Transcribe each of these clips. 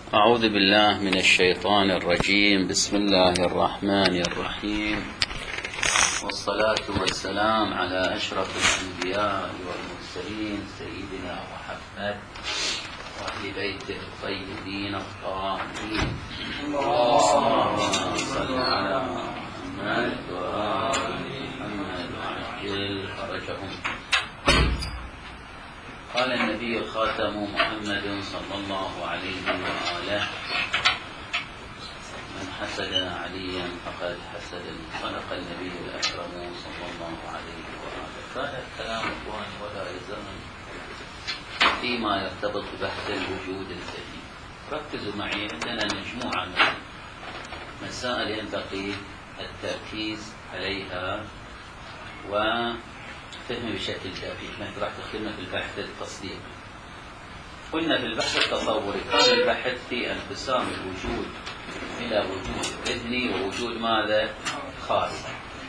أعوذ بالله من الشيطان الرجيم. بسم الله الرحمن الرحيم، والصلاة والسلام على أشرف الأنبياء والمرسلين سيدنا محمد وأهل بيته الطيبين الطاهرين. اللهم صل على محمد وآل محمد وعجل فرجهم. قال النبي الخاتم محمد صلى الله عليه وآله: من حسد عليا فقد حسد. صدق النبي الأكرم صلى الله عليه وآله. كان الكلام إخواني ولا يزال فيما يرتبط ببحث الوجود الذهني. ركزوا معي، عندنا مجموعة من مسائل ينبغي التركيز عليها وفهم بشكل دقيق. ما راح تخدمنا في البحث التصديقي. قلنا في البحث التصوري كان البحث في انقسام الوجود إلى وجود ذهني ووجود ماذا؟ خاص.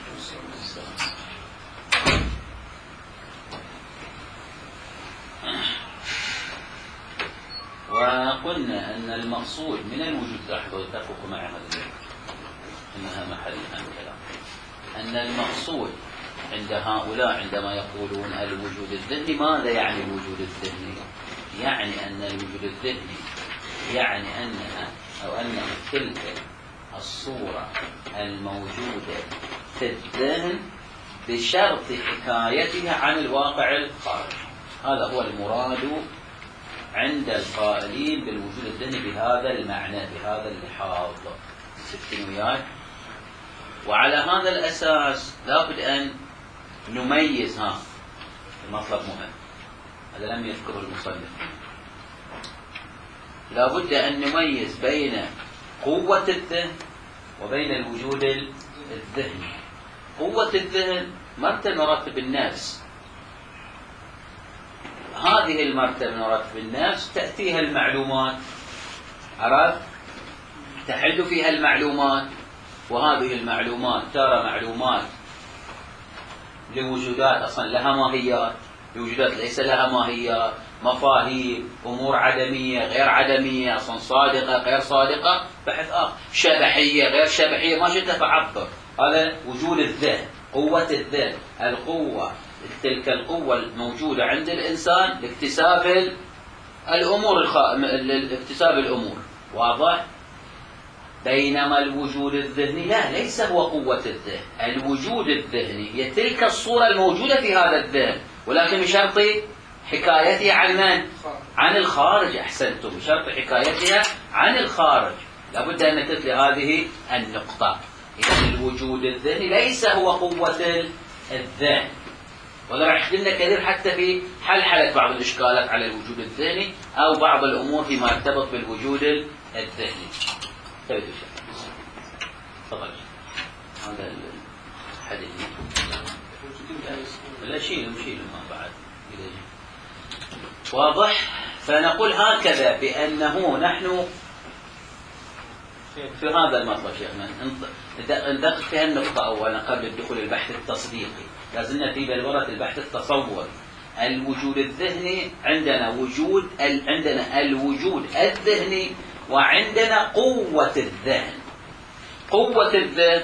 وقلنا أن المقصود من الوجود، لاحظوا اتفقوا معي هذا إنها محل الكلام، أن المقصود عند هؤلاء عندما يقولون الوجود الذهني، ماذا يعني الوجود الذهني؟ يعني أن الوجود الذهني يعني أنها أو أن تلك الصورة الموجودة في الذهن بشرط حكايتها عن الواقع الخارجي. هذا هو المراد عند القائلين بالوجود الذهني بهذا المعنى، بهذا اللحاظ. ستينيات. وعلى هذا الأساس لابد أن نميز. المطلب مهم، هذا لم يذكره المصنف. لابد أن نميز بين قوة الذهن وبين الوجود الذهني. قوة الذهن مرتبة مراتب النفس. هذه المرتبة مراتب النفس تأتيها المعلومات، عرفت؟ تحل فيها المعلومات، وهذه المعلومات ترى معلومات لوجودات أصلا لها ماهيات، لوجودات ليس لها ماهيات، مفاهيم، أمور عدمية غير عدمية، أصلا صادقة غير صادقة، بحث آخر، شبحية غير شبحية، ما شئت فعبر. هذا وجود الذهن، قوة الذهن، القوة، تلك القوة الموجودة عند الإنسان لاكتساب الأمور لاكتساب الأمور. واضح؟ بينما الوجود الذهني لا، ليس هو قوة الذهن. الوجود الذهني هي تلك الصورة الموجودة في هذا الذهن، ولكن بشرط حكايتها عن من؟ عن الخارج. أحسنتم، بشرط حكايتها عن الخارج. لابد أن نتت لهذه النقطة. إذن الوجود الذهني ليس هو قوة الذهن. ولا راح يخدمنا كثير حتى في حل بعض الإشكالات على الوجود الذهني أو بعض الأمور فيما يرتبط بالوجود الذهني. تفضل. هذا الحديث لا شيء ما بعد. واضح؟ فنقول هكذا بأنه نحن في هذا المطلب شيخنا ندقق في النقطة أولا قبل الدخول البحث التصديقي. لازلنا في بلورة البحث التصوري. الوجود الذهني عندنا الوجود الذهني، وعندنا قوة الذهن. قوة الذهن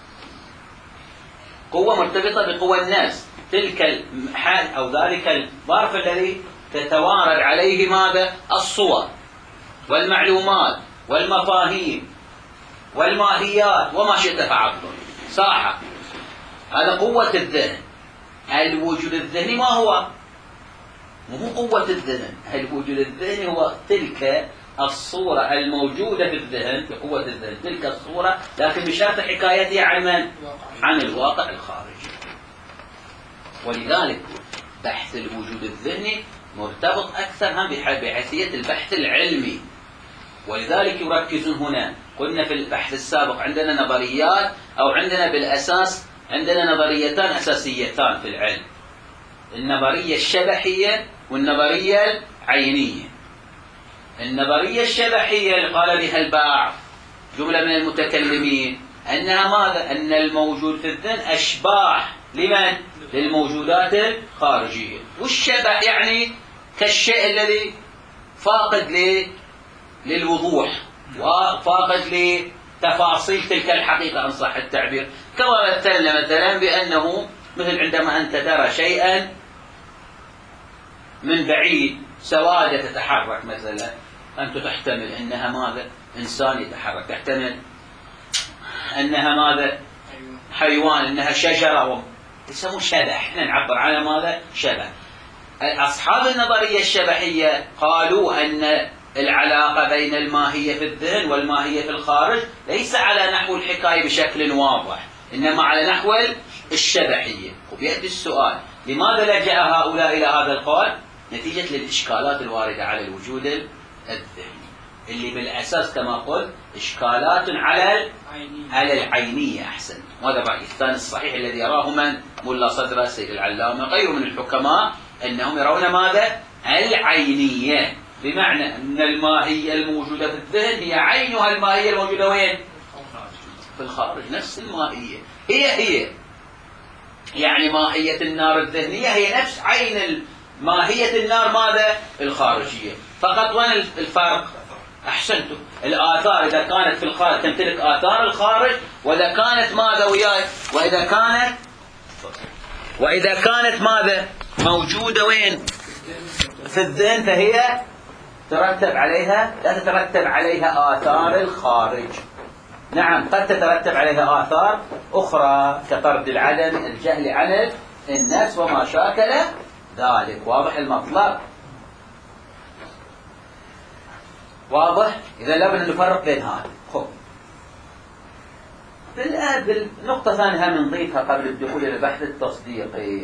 قوة مرتبطة بقوى النفس، تلك الحال أو ذلك الظرف الذي تتوارد عليه ماذا؟ الصور والمعلومات والمفاهيم والماهيات وما شئت فعبر. صح، هذا قوة الذهن. الوجود الذهني ما هو؟ مو قوة الذهن. الوجود الذهني هو تلك الصورة الموجودة في الذهن، في قوة الذهن، تلك الصورة لكن بشرط حكايتها عن من؟ عن الواقع الخارجي. ولذلك بحث الوجود الذهني مرتبط أكثر هم بحيثية البحث العلمي. ولذلك يركزون هنا. قلنا في البحث السابق عندنا نظريات، أو عندنا بالأساس عندنا نظريتان أساسيتان في العلم: النظرية الشبحية والنظرية العينية. النظرية الشبحية اللي قال بها البعض جملة من المتكلمين أنها ماذا؟ أن الموجود في الذهن أشباح لمن؟ للموجودات الخارجية. والشبح يعني كالشيء الذي فاقد للوضوح وفاقد لتفاصيل تلك الحقيقة إن صح التعبير. كما مثلنا مثلا بأنه مثل عندما أنت ترى شيئا من بعيد سوادة تتحرك مثلا، أنت تحتمل أنها ماذا؟ إنسان يتحرك، تحتمل أنها ماذا؟ حيوان، أنها شجرة، يسموه شبح. احنا نعبر عنها ماذا؟ شبح. أصحاب النظرية الشبحية قالوا أن العلاقة بين الماهية في الذهن والماهية في الخارج ليس على نحو الحكاية بشكل واضح، إنما على نحو الشبحية. وبيأتي السؤال: لماذا لجأ هؤلاء إلى هذا القول؟ نتيجة للإشكالات الواردة على الوجود الذهني، اللي بالأساس كما قلت إشكالات على العينية. أحسن، وهذا الرأي الثاني الصحيح الذي يراه من؟ ملا صدر، سيد العلامة، غيره من الحكماء، أنهم يرون ماذا؟ العينية، بمعنى أن الماهية الموجودة في الذهن هي عينها الماهية الموجودة وين؟ في الخارج. نفس الماهية هي يعني ماهية النار الذهنية هي نفس عين ماهية النار ماذا؟ الخارجية. فقط وين الفرق؟ أحسنتم، الآثار إذا كانت في الخارج تمتلك آثار الخارج، وإذا كانت ماذا وياي؟ وإذا كانت ماذا؟ موجودة وين؟ في الذهن، فهي ترتب عليها، لا تترتب عليها آثار الخارج. نعم، قد تترتب عليها آثار أخرى كطرد العدم، الجهل عن النفس وما شاكل ذلك. واضح المطلب؟ واضح؟ إذا لابد أن نفرق بين هذه. خب، بالنقطة ثانية هم نضيفها قبل الدخول إلى البحث التصديقي،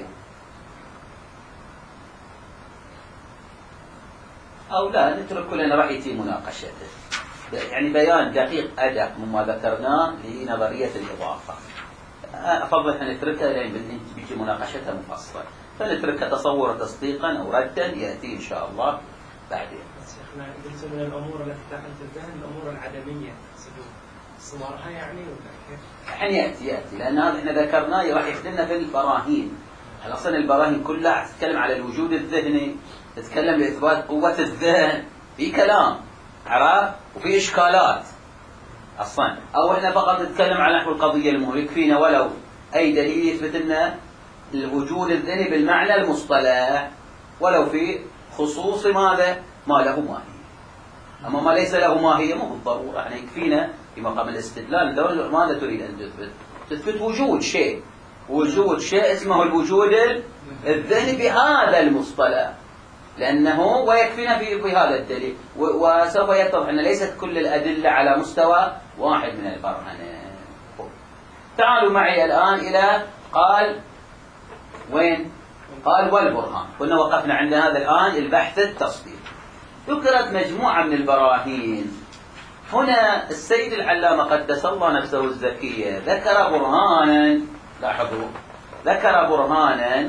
أو لا نترك لنا رأي في مناقشته، يعني بيان دقيق أدق مما ذكرناه لنظرية الإضافة. أفضل أن نتركها لأن بيجي مناقشتها مفصلة، فنتركها تصور تصديقا أو ردا يأتي إن شاء الله بعدين. شيخنا بالنسبة للأمور التي داخل الذهن، الأمور العدمية صورها يعني ولا كيف؟ يعني يأتي لأن هذا احنا ذكرناه راح يخدمنا في البراهين. أصلا البراهين كلها تتكلم على الوجود الذهني، تتكلم لإثبات قوة الذهن، في كلام عرف وفي إشكالات أصلا. أو احنا فقط نتكلم على نحو القضية المهمة، يكفينا ولو أي دليل يثبت لنا الوجود الذهني بالمعنى المصطلح، ولو في خصوص ماذا؟ ما له ماهية. أما ما ليس له ماهية مو بالضرورة، احنا يكفينا في مقام الاستدلال. ماذا تريد أن تثبت؟ تثبت وجود شيء، وجود شيء اسمه الوجود الذهني بهذا المصطلح، لأنه ويكفينا في هذا الدليل. وسوف يتضح أن ليست كل الأدلة على مستوى واحد من البرهنة. تعالوا معي الآن إلى قال وين؟ قال والبرهان. كنا وقفنا عند هذا الآن البحث التصديق. ذكرت مجموعة من البراهين. هنا السيد العلامة قدس الله نفسه الزكية ذكر برهانا، لاحظوا، ذكر برهانا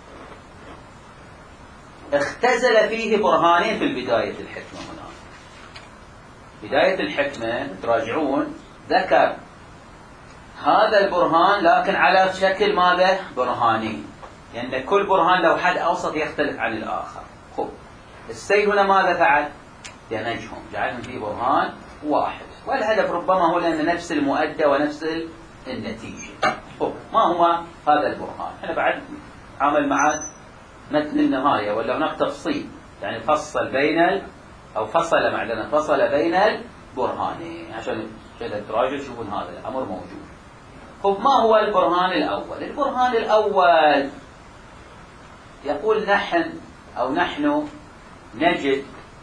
اختزل فيه برهانين في بداية الحكمة. هنا بداية الحكمة تراجعون ذكر هذا البرهان لكن على شكل ماذا؟ برهانين، لأن يعني كل برهان له حد أوسط يختلف عن الآخر. خب، السيد هنا ماذا فعل؟ دمجهم، جعلهم في برهان واحد، والهدف ربما هو لأن نفس المؤدى ونفس النتيجة. خب، ما هو هذا البرهان؟ أنا بعد عمل مع متن النهاية، ولا هناك تفصيل، يعني فصل بين فصل بين البرهانين عشان كذا تراجعوا تشوفون هذا الأمر موجود. خب، ما هو البرهان الأول؟ البرهان الأول يقول نحن نجد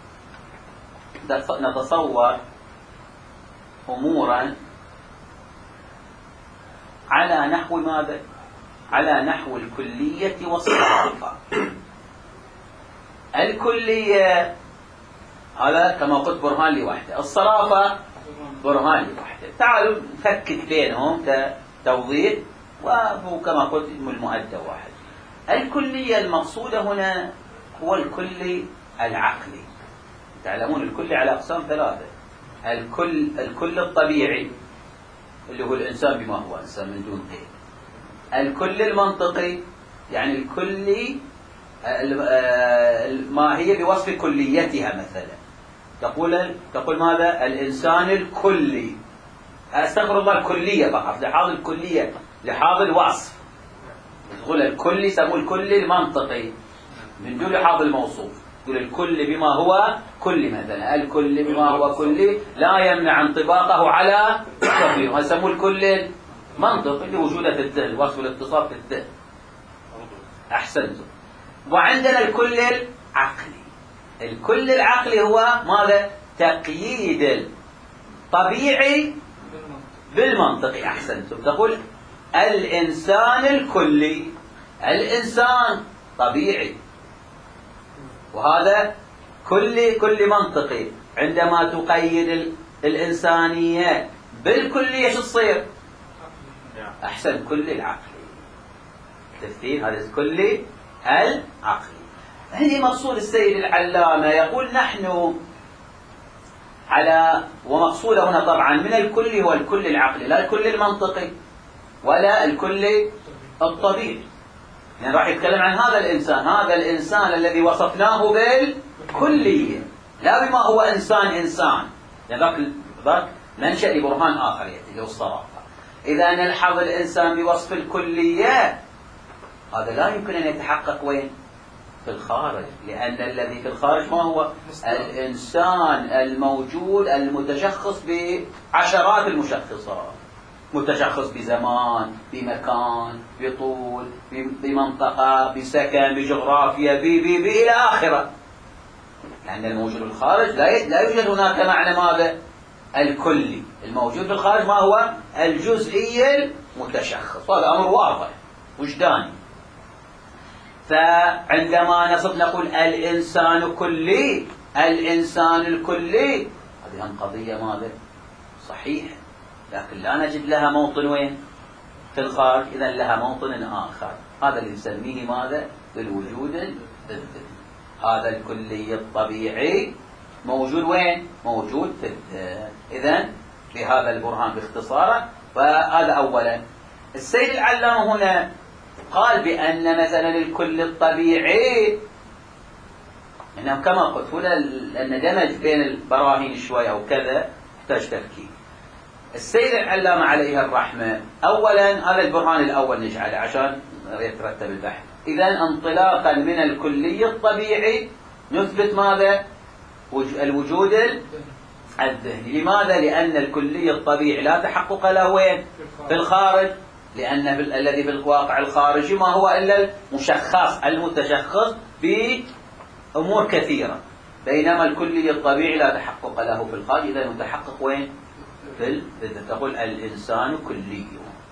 نتصور أمورا على نحو ماذا؟ على نحو الكلية والصرافة. الكلية هذا كما قلت برهان لوحده، الصرافة برهان لوحده. تعالوا نفكك بينهم كتوضيح، وكما قلت المؤدى واحد. الكلية المقصودة هنا هو الكلي العقلي. تعلمون الكلي على أقسام ثلاثة: الكل الطبيعي اللي هو الإنسان بما هو إنسان من دون غير، الكل المنطقي يعني الكلي ما هي بوصف كليتها مثلا، تقول ماذا؟ الإنسان الكلي. أستغفر الله، الكلية فقط، لحاظ الكلية، لحاظ الوصف. تقول الكلي، سمو الكلي المنطقي من دون لحاظ الموصوف. تقول الكل بما هو كلي مثلا، الكل بما هو كلي لا يمنع انطباقه على التقرير. هذا سموه الكل المنطقي لوجوده في الذهن، وصف الاتصال في الذهن. أحسنتم. وعندنا الكل العقلي. الكل العقلي هو ماذا؟ تقييد الطبيعي بالمنطقي. أحسنتم. تقول الإنسان الكلي، الإنسان طبيعي، وهذا كل منطقي. عندما تقيد الإنسانية بالكلية شو تصير؟ أحسن، كل العقلي. تفسير هذا الكل العقلي. هذه مقصود السيد العلامة، يقول نحن على، ومقصود هنا طبعا من الكل هو الكل العقلي، لا الكل المنطقي ولا الكل الطبيعي. يعني راح يتكلم عن هذا الإنسان الذي وصفناه بالكلية، لا بما هو إنسان. يعني ذاك منشأ لبرهان آخر يأتي له الصرافة. إذا نلحظ الإنسان بوصف الكلية، هذا لا يمكن أن يتحقق وين؟ في الخارج، لأن الذي في الخارج ما هو؟ الإنسان الموجود المتشخص بعشرات المشخصات، متشخص بزمان، بمكان، بطول، بمنطقة، بسكن، بجغرافيا، إلى آخره. لأن الموجود في الخارج لا يوجد هناك معنى ماذا؟ الكلي. الموجود في الخارج ما هو؟ الجزئي المتشخص. هذا أمر واضح وجداني. فعندما نقول الإنسان كلي، الإنسان الكلي، هذه هم قضية ماذا؟ صحيحة، لكن لا نجد لها موطن وين؟ في الخارج. إذا لها موطن آخر، هذا اللي نسميه ماذا؟ بالوجود الذهني. هذا الكلي الطبيعي موجود وين؟ موجود في الذهن. إذا بهذا البرهان باختصار. فهذا أولا. السيد العلامة هنا قال بأن مثلا الكل الطبيعي، إنه كما قلت هنا أن دمج بين البراهين شوي أو كذا يحتاج تفكير. السيد العلامة عليه الرحمة، أولا هذا البرهان الأول نجعله عشان يترتب البحث. إذا انطلاقا من الكلي الطبيعي نثبت ماذا؟ الوجود الذهني. لماذا؟ لأن الكلي الطبيعي لا تحقق له وين؟ في الخارج، لأن الذي في الواقع الخارجي ما هو إلا المتشخص بأمور كثيرة، بينما الكلي الطبيعي لا تحقق له في الخارج. إذا متحقق وين؟ تقول الإنسان كلي.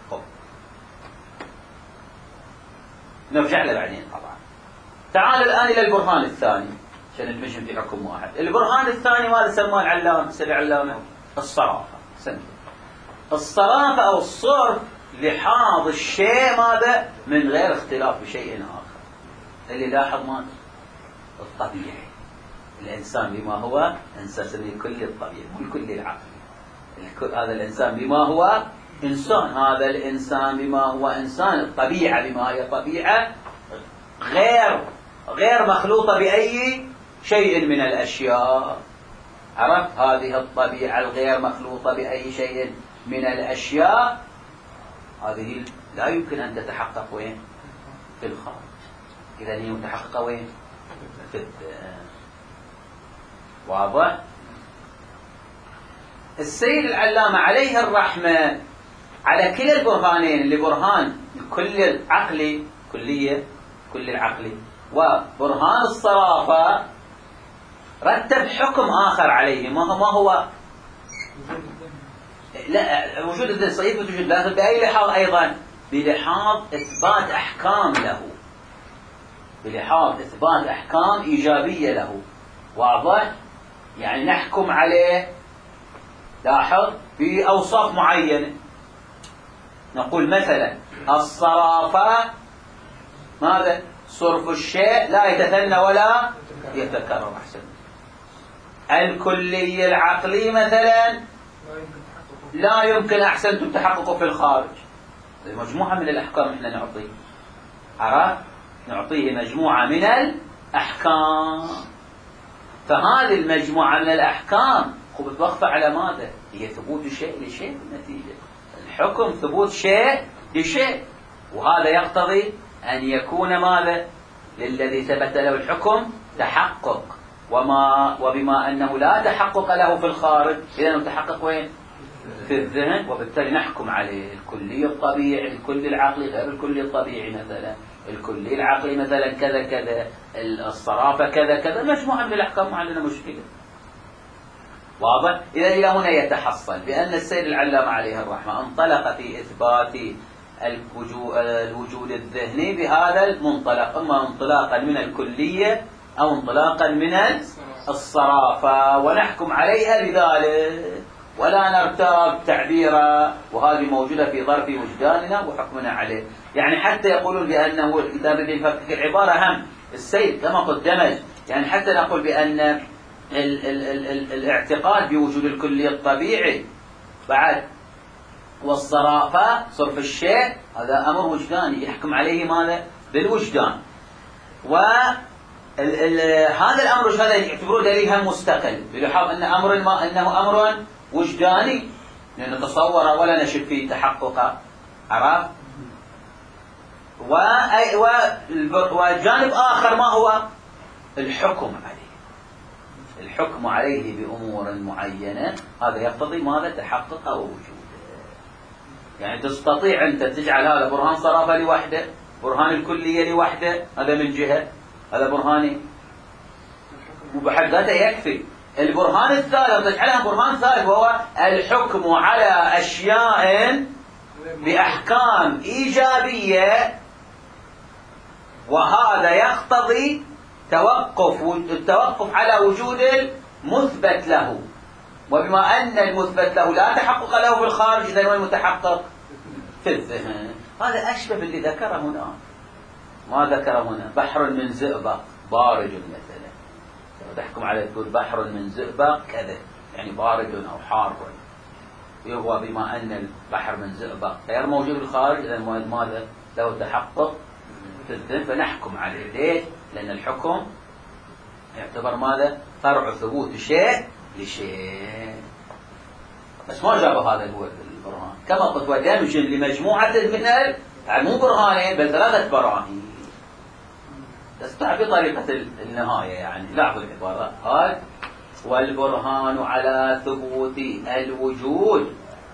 نرجع له بعدين طبعا. تعال الآن إلى البرهان الثاني عشان نتمشي في حكم واحد. البرهان الثاني ماذا سماه العلامة؟ الصرافة. الصرافة أو الصرف لحاظ الشيء ماذا؟ من غير اختلاف بشيء آخر. اللي لاحظ ماذا؟ الطبيعي. الإنسان بما هو إنسان، الكل الطبيعي مو الكل العقلي. هذا الإنسان بما هو إنسان، هذا الإنسان بما هو إنسان. الطبيعة بما هي طبيعة غير مخلوطة بأي شيء من الأشياء. عرفت؟ هذه الطبيعة الغير مخلوطة بأي شيء من الأشياء، هذه لا يمكن أن تتحقق وين؟ في الخارج. إذا هي متحققة وين؟ في الذهن. واضح؟ السيد العلامة عليه الرحمة على كلا البرهانين، اللي برهان كل العقلي كلية كل العقلي وبرهان الصرافة، رتب حكم آخر عليه. ما هو؟ لا، وجود الذهن صحيح وجود، لكن بأي لحاظ أيضا؟ بلحاظ إثبات أحكام له، بلحاظ إثبات أحكام إيجابية له. واضح؟ يعني نحكم عليه، لاحظ، بأوصاف معينة. نقول مثلا الصرافة ماذا؟ صرف الشيء لا يتثنى ولا يتكرر. أحسن. الكلي العقلي مثلا لا يمكن أحسنتم تحققه في الخارج. مجموعة من الأحكام إحنا نعطيه. عرفت؟ نعطيه مجموعة من الأحكام. فهذه المجموعة من الأحكام توقف على ماذا؟ هي ثبوت شيء لشيء في النتيجة. الحكم ثبوت شيء لشيء، وهذا يقتضي أن يكون ماذا؟ للذي ثبت له الحكم تحقق، وبما أنه لا تحقق له في الخارج، إذا متحقق وين؟ في الذهن، وبالتالي نحكم عليه الكلي الطبيعي، الكلي العقلي غير الكلي الطبيعي مثلا، الكلي العقلي مثلا كذا كذا، الصرافة كذا كذا، مجموعة من الأحكام ما عندنا مشكلة. واضح؟ إذا إلى هنا يتحصل بأن السيد العلامة عليه الرحمة انطلق في إثبات الوجود الذهني بهذا المنطلق، إما انطلاقا من الكلية أو انطلاقا من الصرافة، ونحكم عليها بذلك ولا نرتاب تعبيرا، وهذه موجودة في ظرف وجداننا وحكمنا عليه. يعني حتى يقولون بأنه الكتاب الذي يفكك العبارة هم السيد كما قدمت، يعني حتى نقول بأن الاعتقاد بوجود الكلي الطبيعي بعد والصرافة صرف الشيء، هذا أمر وجداني يحكم عليه ماذا؟ بالوجدان. وهذا الأمر هذا يعتبروه دليل مستقل، بلاحظ أنه أمر وجداني نتصور ولا نشك فيه تحقق، عرف؟ وجانب آخر ما هو؟ الحكم عليه، الحكم عليه بأمور معينة، هذا يقتضي ماذا؟ تحقق وجوده. يعني تستطيع أنت تجعل هذا برهان صرافة لوحده، برهان الكلية لوحده، هذا من جهة، هذا برهاني وبحد ذاته يكفي. البرهان الثالث تجعلها برهان ثالث وهو الحكم على أشياء بأحكام إيجابية، وهذا يقتضي التوقف على وجود المثبت له، وبما أن المثبت له لا تحقق له في الخارج، إذن هو المتحقق في الذهن. هذا أشبه باللي ذكره هنا، ما ذكره هنا بحر من زئبق بارج مثلا، تحكم على تقول بحر من زئبق كذا، يعني بارد أو حار، يهوى بما أن البحر من زئبق غير موجود في الخارج، إذن ماذا له تحقق في الذهن، فنحكم عليه. ليش؟ لأن الحكم يعتبر ماذا؟ فرع ثبوت شيء لشيء. بس ما جاب هذا هو البرهان، كما قلت ودمج لمجموعة من مو برهانين بل 3 براهين، تستطيع بطريقة النهاية، يعني لاحظ العبارة قال والبرهان على ثبوت الوجود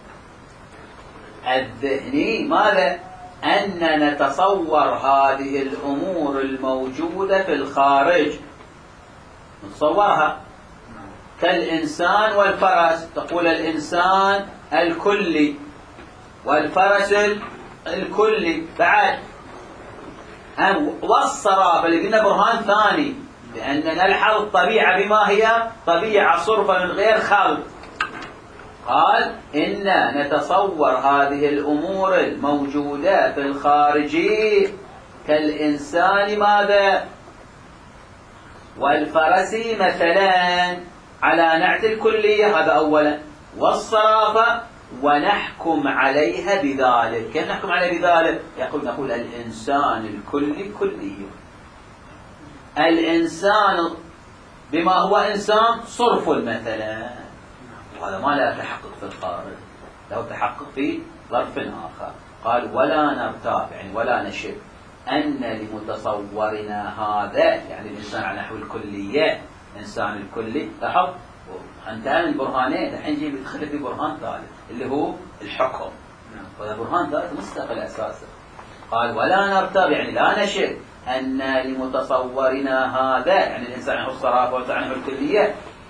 الذهني ماذا؟ أن نتصور هذه الأمور الموجودة في الخارج، نتصورها كالإنسان والفرس، تقول الإنسان الكلي والفرس الكلي، بعد والصرافة اللي قلنا برهان ثاني، بأن نلحظ الطبيعة بما هي طبيعة صرفة من غير خلق. قال إن نتصور هذه الأمور الموجودة في الخارج كالإنسان ماذا؟ والفرس مثلا، على نعت الكلية، هذا أولا، والصرافة، ونحكم عليها بذلك. كيف نحكم عليها بذلك؟ نقول الإنسان الكلي كلي، الإنسان بما هو إنسان صرف مثلا، وهذا ما له تحقق في الخارج، له تحقق في ظرف آخر. قال ولا نرتاب، يعني ولا نشك أن لمتصورنا هذا، يعني الإنسان على نحو الكلية، إنسان الكلي، لاحظ انتهى من برهانين، الحين نجي بيدخل في برهان ثالث اللي هو الحكم، وهذا برهان ثالث مستقل أساسا. قال ولا نرتاب، يعني لا نشك أن لمتصورنا هذا، يعني الإنسان على الصرافة والإنسان على الكلية،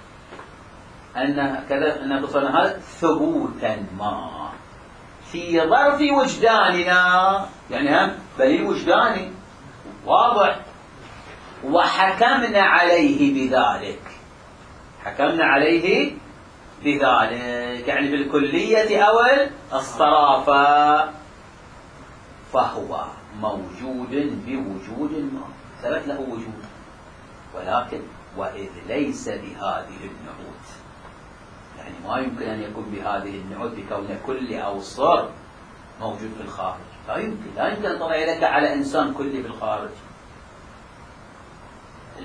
أن كذا، أن تصورنا هذا ثبوتا ما في ظرف وجداننا، يعني هم دليل وجداني واضح، وحكمنا عليه بذلك، حكمنا عليه بذلك، يعني بالكلية أو الصرافة، فهو موجود بوجود ما ثبت له وجود، ولكن وإذ ليس بهذه النعوت، يعني ما يمكن أن يكون بهذه النعوت بكون كل أو صر موجود في الخارج، لا يمكن أن تضع يدك على إنسان كلي في الخارج.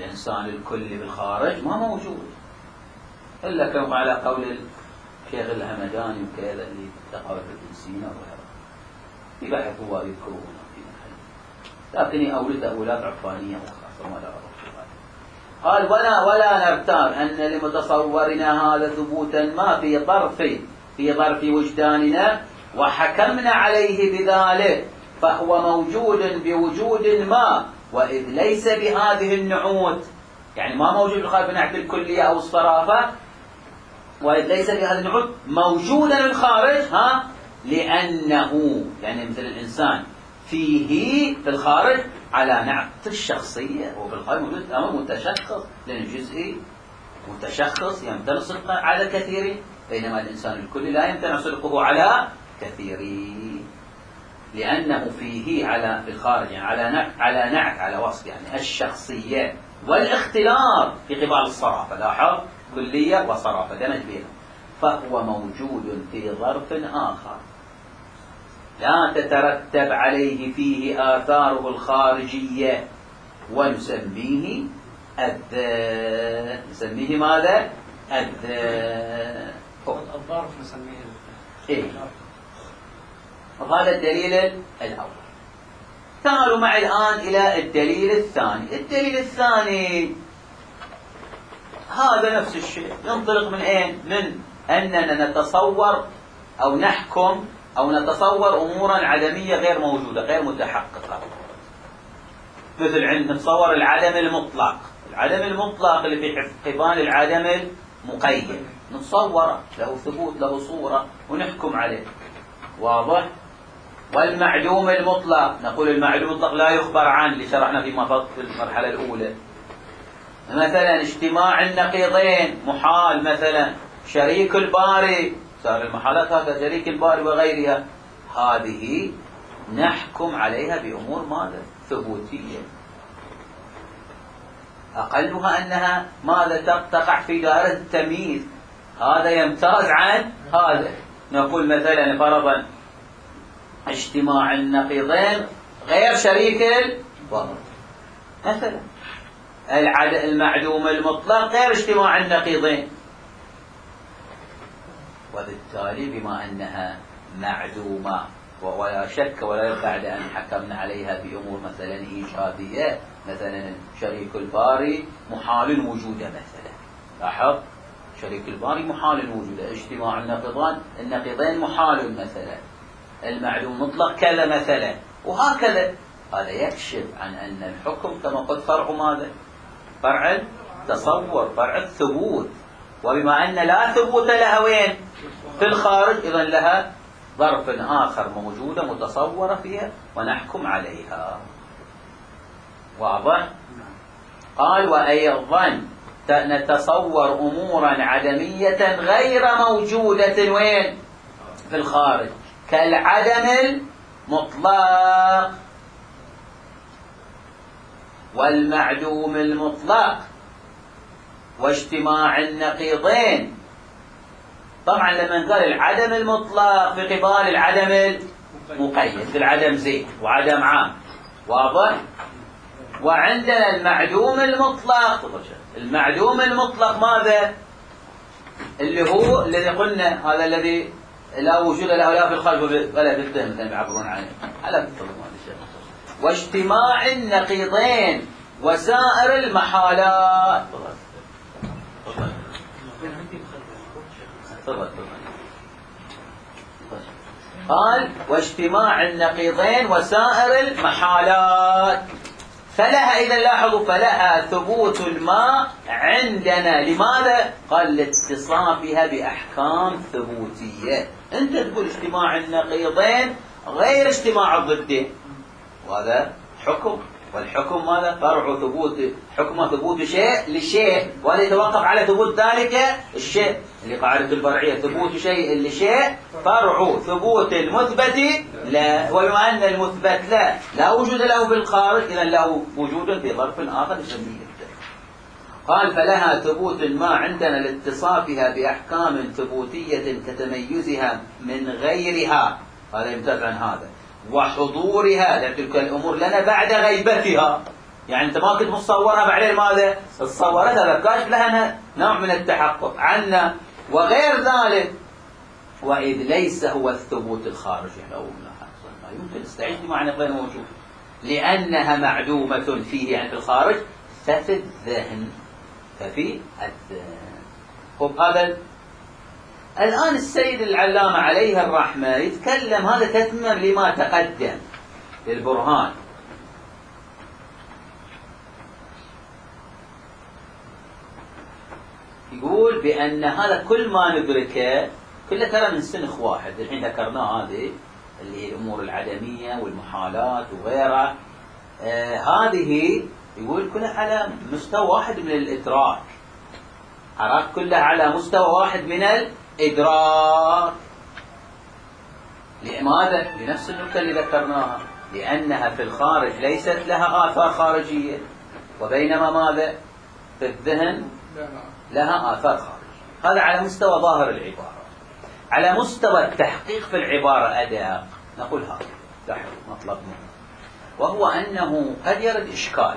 الإنسان الكلي بالخارج ما موجود إلا كما على قول الشيخ الهمداني وكذا اللي تقرأ في ابن سينا وغيره يبحثوا ويذكرون في محل، لكن أولاد عرفانية وخاصة ولا قال ولا نرتاب أن لمتصورنا هذا ثبوتا ما في ظرف وجداننا وحكمنا عليه بذلك فهو موجود بوجود ما، وإذ ليس بهذه النعوت، يعني ما موجود بالخارج بنعت الكلية أو الصرافة، وإذ ليس بهذه النعوت موجودا بالخارج لأنه يعني مثل الإنسان فيه في الخارج على نعت الشخصية، وفي الخارج موجود أمر متشخص، لأن الجزئي متشخص يمتنع صدقه على كثيرين، بينما الإنسان الكلي لا يمتنع صدقه على كثيرين، لأنه فيه في الخارج يعني على وصف يعني الشخصية والاختلاط في قبال الصرافة، لاحظ كلية وصرافة دمج بينهم، فهو موجود في ظرف آخر لا تترتب عليه فيه آثاره الخارجية، ونسميه الذات. نسميه ماذا؟ الذات. الظرف نسميه إيه؟ وهذا الدليل الأول. تعالوا معي الآن إلى الدليل الثاني. الدليل الثاني هذا نفس الشيء، ينطلق من أين؟ من أننا نتصور أو نحكم أو نتصور أمورا عدمية غير موجودة غير متحققة، مثل عند نتصور العدم المطلق. العدم المطلق اللي في قبال العدم المقيد نتصوره، له ثبوت له صورة ونحكم عليه، واضح؟ والمعدوم المطلق نقول المعدوم المطلق لا يخبر عنه، اللي شرحنا في المرحلة الأولى. مثلا اجتماع النقيضين محال، مثلا شريك الباري، صار المحالات هذا شريك الباري وغيرها، هذه نحكم عليها بأمور ماذا؟ ثبوتية، أقلها أنها ماذا؟ تقع في دائرة التمييز، هذا يمتاز عن هذا. نقول مثلا فرضا اجتماع النقيضين غير شريك الباري، مثلا المعدوم المطلق غير اجتماع النقيضين، وبالتالي بما أنها معدومة ولا شك ولا بعد أن حكمنا عليها بأمور مثلا إيجابية، مثلا شريك الباري محال وجوده، مثلا لاحظ شريك الباري محال وجوده، اجتماع النقيضين محال مثلا، المعدوم مطلق كذا مثلا، وهكذا. هذا يكشف عن أن الحكم كما قلت فرع ماذا؟ فرع التصور، فرع الثبوت، وبما أن لا ثبوت لها وين؟ في الخارج، إذن لها ظرف آخر موجودة متصورة فيها ونحكم عليها، واضح؟ قال وأيضا نتصور أمورا عدمية غير موجودة وين؟ في الخارج، كالعدم المطلق والمعدوم المطلق واجتماع النقيضين. طبعا لما قال العدم المطلق في قبال العدم المقيد، العدم زيد وعدم عام، واضح؟ وعندنا المعدوم المطلق. المعدوم المطلق ماذا؟ اللي هو الذي قلنا هذا الذي لا وجود له لا في الخارج ولا في الذهن مثلا يعبرون عنه على واجتماع النقيضين وسائر المحالات. قال واجتماع النقيضين وسائر المحالات، فلها إذا لاحظوا فلها ثبوت ما عندنا. لماذا؟ قال لاتصافها بأحكام ثبوتية. أنت تقول اجتماع النقيضين غير اجتماع الضدين، وهذا حكم، والحكم ماذا؟ فرع ثبوت، حكم ثبوت شيء لشيء، وهذا يتوقف على ثبوت ذلك الشيء، اللي قاعدة الفرعية ثبوت شيء لشيء فرع ثبوت المثبت لا، وبما أن المثبت لا وجود له في الخارج، إذن له وجود في ظرف آخر نسميه. قال فلها ثبوت ما عندنا لاتصافها بأحكام ثبوتية كتميزها من غيرها، هذا يمتاز عن هذا، وحضورها لتلك الأمور لنا بعد غيبتها. يعني أنت ما كنت متصورها بعدين ماذا؟ تصورتها فكاشف لها نوع من التحقق عنا وغير ذلك. وإذ ليس هو الثبوت الخارجي لو ما يمكن استعيد بمعنى غير موجود، لأنها معدومة فيه يعني في الخارج، ففي الذهن. خب هذا الآن السيد العلامة عليه الرحمة يتكلم، هذا تتمم لما تقدم للبرهان. يقول بأن هذا كل ما ندركه كله ترى من سنخ واحد. الحين ذكرناه هذه اللي هي الأمور العدمية والمحالات وغيرها، هذه يقول كلها على مستوى واحد من الإدراك. عرفت؟ كلها على مستوى واحد من الإدراك. لماذا؟ لنفس النقطة اللي ذكرناها، لأنها في الخارج ليست لها آثار خارجية، وبينما ماذا؟ في الذهن لها آثار خارجية. هذا على مستوى ظاهر العبارة. على مستوى التحقيق في العبارة أداء نقول هذا مطلبنا، وهو أنه قد يرد إشكال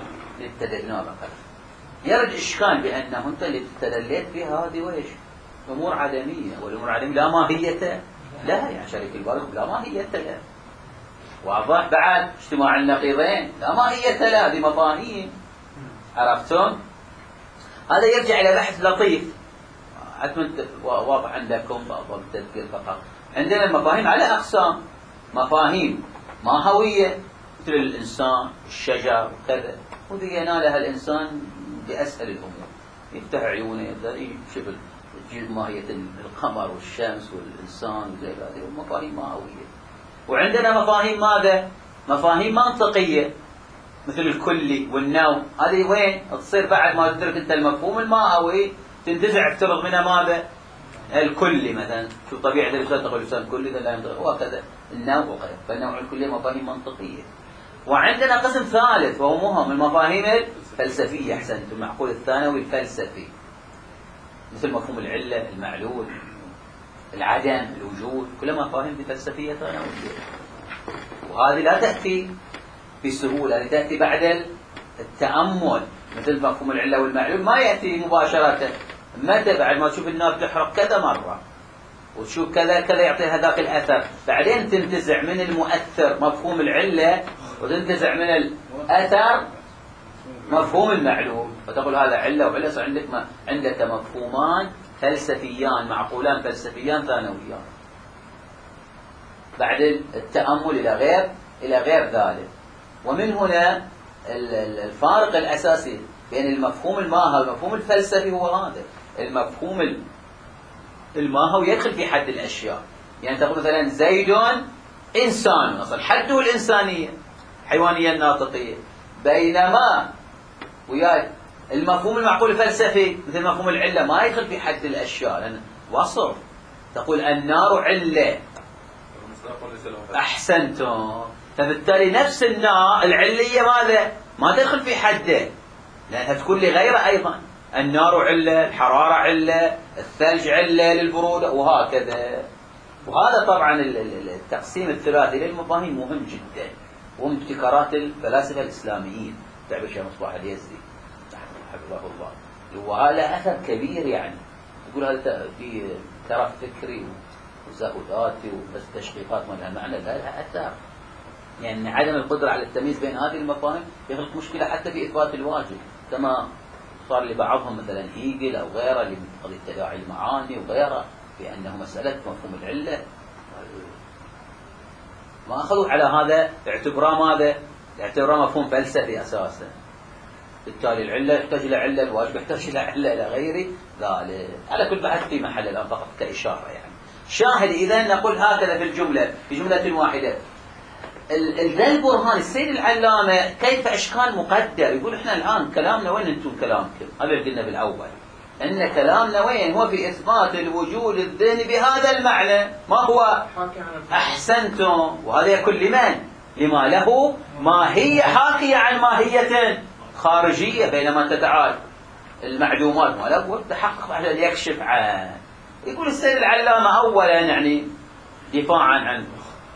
يرد إشكال بأنه أنت اللي تدليت بها هذه وإيش؟ أمور عدمية، والأمور العدمية لا ماهية لها، يعني شريك البرق لا ماهية لها. واضح؟ بعد اجتماع النقيضين لا ماهية لها، هذه مفاهيم. عرفتم؟ هذا يرجع إلى بحث لطيف واضح عندكم بعض التذكير فقط. عندنا المفاهيم على أقسام، مفاهيم ماهوية مثل الإنسان الشجر وكذا، وذي ينالها الإنسان بأسهل الأمور، يفتح عيونه يبدأ يشوف ماهية القمر والشمس والإنسان وزي هذه مفاهيم ماهوية. وعندنا مفاهيم ماذا؟ مفاهيم منطقية مثل الكلي والنوم. هذه وين تصير بعد ما تدرك أنت المفهوم الماهوي تنتزع افترض منها ماذا؟ الكلي مثلا. شو طبيعة الإنسان؟ تقول الإنسان كلي لا ينطق، وهكذا النوم وغيره. فالنوع الكلي مفاهيم منطقية. وعندنا قسم ثالث وهو مهم، المفاهيم الفلسفية. أحسنت، المعقول الثانوي الفلسفي، مثل مفهوم العلة، المعلول، العدم، الوجود، كلها مفاهيم فلسفية ثانوية. وهذه لا تأتي بسهولة، هذه تأتي بعد التأمل. مثل مفهوم العلة والمعلول ما يأتي مباشرة، متى؟ بعد ما تشوف النار تحرق كذا مرة وتشوف كذا كذا يعطي هذاك الأثر، بعدين تنتزع من المؤثر مفهوم العلة وتنتزع من الأثر مفهوم المعلول، فتقول هذا علة وعلة. صار عندك مفهومان فلسفيان، معقولان فلسفيان ثانويان بعد التأمل إلى غير ذلك. ومن هنا الفارق الأساسي بين المفهوم الماهوي والمفهوم الفلسفي هو هذا. المفهوم الماهوي يدخل في حد الأشياء، يعني تقول مثلا زيد إنسان، أصلا حده الإنسانية حيوانية الناطقية. بينما وياي المفهوم المعقول الفلسفي مثل مفهوم العلة ما يدخل في حد الأشياء، لأن وصف. تقول النار علة، أحسنتم. فبالتالي نفس النار العلية ماذا؟ ما تدخل في حده، لأنها تكون لغيره أيضا. النار علة، الحرارة علة، الثلج علة للبرودة، وهكذا. وهذا طبعا التقسيم الثلاثي للمفاهيم مهم جدا، ومن ابتكارات الفلاسفة الإسلاميين. تعب الشيخ مصباح اليزدي حفظه الله، وهذا أثر كبير. يعني يقول هذا في ترف فكري وزهوداتي وبس تشقيقات ما لها معنى، لها أثر. يعني عدم القدرة على التمييز بين هذه المفاهيم يخلق مشكلة حتى في إثبات الواجب، كما صار لبعضهم مثلا هيجل أو غيره اللي من قضية تداعي المعاني وغيره، بأنه مسألة مفهوم العلة ما أخذوا على هذا، اعتبره ماذا؟ اعتبره مفهوم فلسفي أساسا. بالتالي العلة يحتاج إلى علة، الواجب يحتاج إلى علة، إلى غير ذلك. على كل بحث في محل الآن فقط كإشارة. يعني شاهد إذا نقول هكذا في الجملة، في جملة واحدة. ذا البرهان السيد العلامة كيف إشكال مقدر. يقول إحنا الآن كلامنا وين أنتم كلامكم؟ هذا اللي قلنا بالأول، أن كلامنا وين هو في إثبات الوجود الذهني بهذا المعنى. ما هو؟ أحسنتم. وهذا يكون لمن؟ لما له ماهية حاكية عن ماهية خارجية، بينما تتعال المعلومات ما له تحقق على يكشف عنه. يقول السيد العلامة أولا يعني دفاعا عن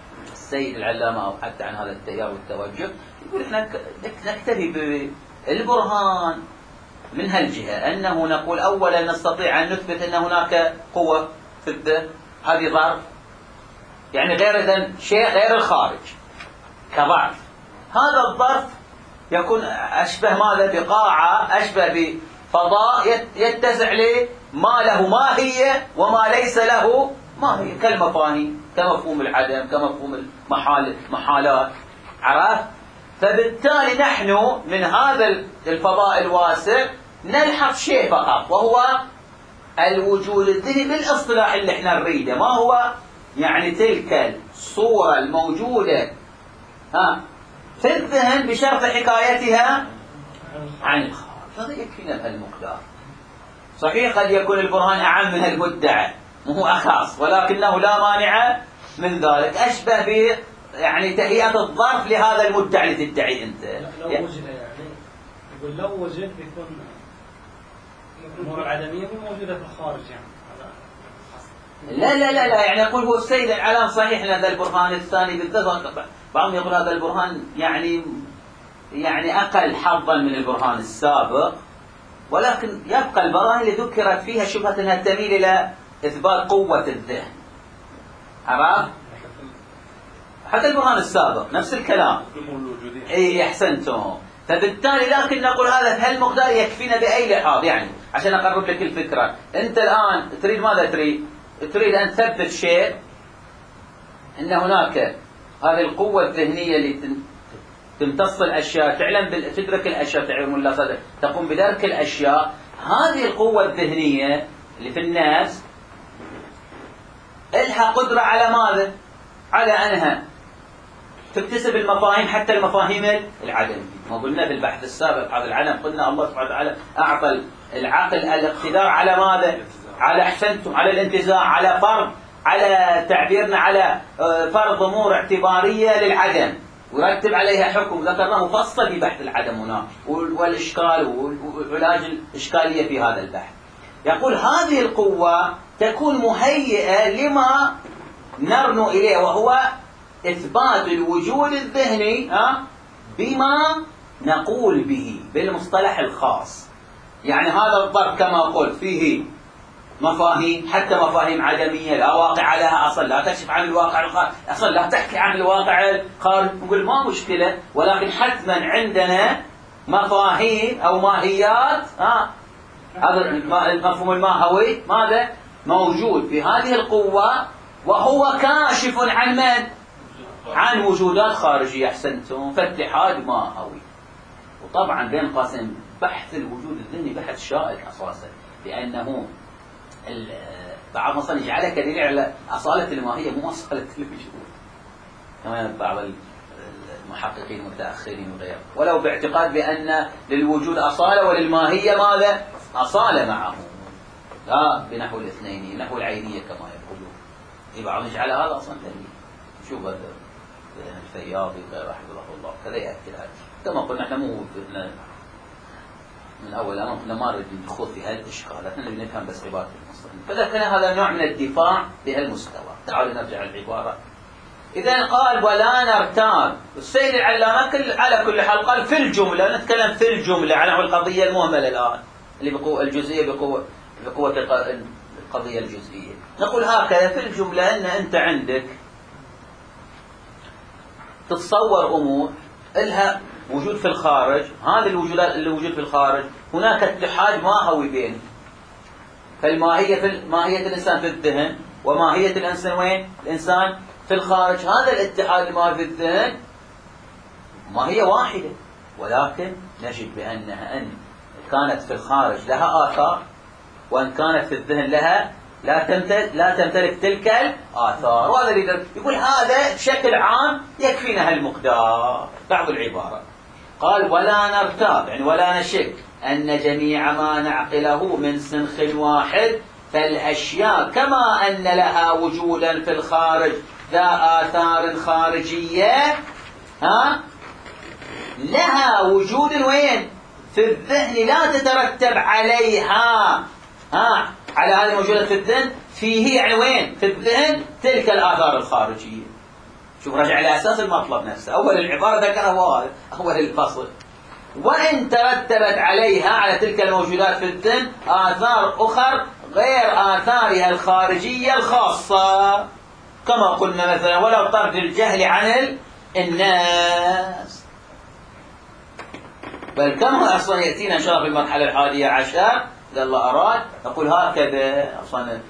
السيد العلامة أو حتى عن هذا التيار والتوجه، يقول احنا نكتفي بالبرهان من هالجهة، أنه نقول أولا نستطيع أن نثبت أن هناك قوة في الذهن، هذه ظرف، يعني غير إذن شيء غير الخارج كضعف. هذا الظرف يكون أشبه ماذا؟ بقاعة، أشبه بفضاء يتسع له ما له ماهية وما ليس له ماهية، كالمفاهيم، كمفهوم العدم، كمفهوم المحالات، عرفت؟ فبالتالي نحن من هذا الفضاء الواسع نلحظ شيء فقط، وهو الوجود الذهني بالاصطلاح اللي احنا نريده. ما هو؟ يعني تلك الصورة الموجودة في الذهن بشرط حكايتها عن الخارج. هذا يكفينا بهالمقدار. صحيح قد يكون البرهان أعم من المدعى، وهو أخص، ولكنه لا مانع من ذلك. أشبه ب يعني تهيئة الظرف لهذا المدعي اللي تدعي أنت. لو وجد، يعني يقول لو وجد بيكون الأمور العدمية مو موجودة في الخارج يعني. لا لا لا لا، يعني يقول هو السيد العلام صحيح ان هذا البرهان الثاني بالذات، بعضهم يقول هذا البرهان يعني اقل حظا من البرهان السابق، ولكن يبقى البراهين اللي ذكرت فيها شبهة انها تميل الى اثبات قوة الذهن. عرفت؟ حتى البرهان السابق نفس الكلام. اي احسنتم. فبالتالي لكن نقول هذا في هالمقدار يكفينا باي لحاظ، يعني عشان اقرب لك الفكرة. انت الان تريد ماذا تريد؟ تريد أن تثبت شيء، أن هناك هذه القوة الذهنية اللي تمتص الأشياء، تدرك الأشياء، تعلم الله صدق، تقوم بدرك الأشياء. هذه القوة الذهنية اللي في الناس لها قدرة على ماذا؟ على أنها تكتسب المفاهيم، حتى المفاهيم العدمية. ما قلنا في البحث السابق هذا العدم، قلنا الله سبحانه وتعالى أعطى العقل الاقتدار على ماذا؟ على أحسنتم، على الانتزاع، على فرض، على تعبيرنا على فرض أمور اعتبارية للعدم ورتب عليها حكم ذكرناه مفصل في بحث العدم هنا، والإشكال وعلاج الإشكالية في هذا البحث. يقول هذه القوة تكون مهيئة لما نرنو إليه، وهو إثبات الوجود الذهني بما نقول به بالمصطلح الخاص. يعني هذا الضرب كما قلت فيه مفاهيم، حتى مفاهيم عدمية لا واقع لها أصل، لا تكشف عن الواقع الخارج، أصل لا تحكي عن الواقع الخارج. نقول ما مشكلة، ولكن حتما عندنا مفاهيم أو ماهيات. هذا المفهوم الماهوي ماذا؟ موجود في هذه القوة، وهو كاشف عن من؟ عن وجودات خارجية. أحسنتم. فاتحاد ماهوي. وطبعا بين قاسم بحث الوجود الذهني بحث شائك أساسا، لأنه بعض مثلا يجعلها كدليل على أصالة الماهية مو أصالة الوجود، كما بعض المحققين المتأخرين وغيره، ولو باعتقاد بأن للوجود أصالة وللماهية ماذا؟ أصالة معه، لا بنحو الاثنين، نحو العينية كما يقولون. بعضهم يجعل هذا أصلا دليل. شوف هذا الفياضي وغيره حفظه الله كذا يأكد هذا. كما قلنا احنا مو من أول أمر كنا ما نريد ندخل في هالإشكالات، نحن نفهم بس عبارة المصطلح. فإذا كان هذا نوع من الدفاع بهالمستوى. تعالوا نرجع العبارة. إذا قال ولا نرتاب، السيد العلامة على كل حال قال في الجملة، نتكلم في الجملة على القضية المهملة الآن اللي بقوة الجزئية، بقوة القضية الجزئية. نقول هكذا في الجملة أن أنت عندك تتصور أمور إلها وجود في الخارج. هذه الوجودات اللي وجود في الخارج هناك اتحاد ماهوي بينه. فالماهية ماهية الإنسان في الذهن، وماهية الإنسان وين؟ الإنسان في الخارج. هذا الاتحاد الماهوي في الذهن ماهية واحدة، ولكن نجد بأنها أن كانت في الخارج لها آثار، وأن كانت في الذهن لها لا تمتلك تلك الآثار. وهذا اللي يقول هذا بشكل عام يكفينا هالمقدار. بعض العبارة قال ولا نرتاب، يعني ولا نشك أن جميع ما نعقله من سنخ واحد فالأشياء كما أن لها وجودا في الخارج ذا آثار خارجية لها وجود وين؟ في الذهن لا تترتب عليها على هذه الموجودة في الذهن فيه، يعني وين؟ في الذهن تلك الآثار الخارجية. شوف رجع على أساس المطلب نفسه، أول العبارة ذكره أول الفصل. وإن ترتبت عليها، على تلك الموجودات في الذهن، آثار أخر غير آثارها الخارجية الخاصة، كما قلنا مثلا ولو طرد الجهل عن الناس. بل كما أصلا يأتينا إن شاء الله في المرحلة 11 إذا الله أراد، نقول هكذا أصلا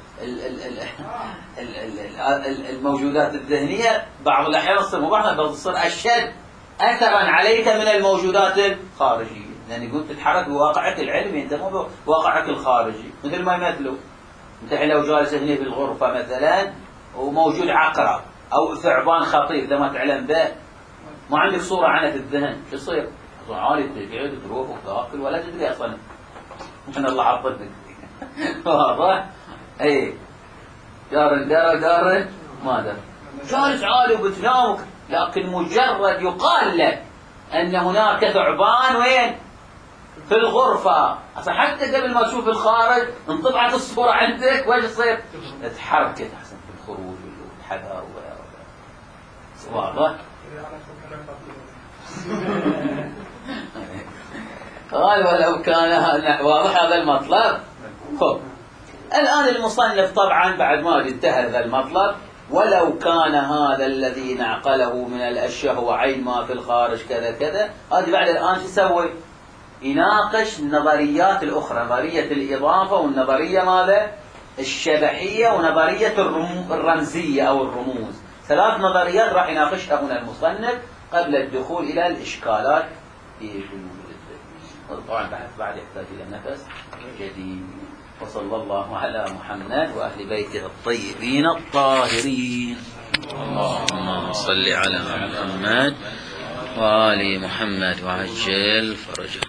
الموجودات الذهنية بعض الأحيان تصير مباشرة، تصير أشد أثرا عليك من الموجودات الخارجية، لأن يقول تتحرك بواقعك العلمي أنت مو بواقعك الخارجي. مثل ما يمثلوا أنت لو جالس هنا في الغرفة مثلا وموجود عقرب أو ثعبان خطير إذا ما تعلم به، ما عندك صورة عنه في الذهن، شو يصير؟ أصلا عالي تقعد تروح وتاكل ولا تدري أصلا من الله عطتك. واضح؟ إيه دار ما دار جالس عالي وبتنام، لكن مجرد يقال لك أن هناك ثعبان وين؟ في الغرفة، أصلا حتى قبل ما تشوف الخارج انطبعت الصورة عندك، وش يصير؟ تتحركت أحسن في الخروج والحذر واضح؟ قال ولو كان واضح هذا المطلب. خب الآن المصنف طبعا بعد ما انتهى هذا المطلب، ولو كان هذا الذي نعقله من الأشياء هو عين ما في الخارج كذا كذا، هذه بعد الآن شو يسوي؟ يناقش النظريات الأخرى، نظرية الإضافة والنظرية ماذا؟ الشبحية ونظرية الرمزية أو الرموز. 3 نظريات راح يناقشها هنا المصنف قبل الدخول إلى الإشكالات في جنود الذهن. طبعا بعد يحتاج إلى نفس جديد. وصلى الله على محمد وأهل بيته الطيبين الطاهرين. اللهم صل على محمد وآل محمد وعجل فرجه.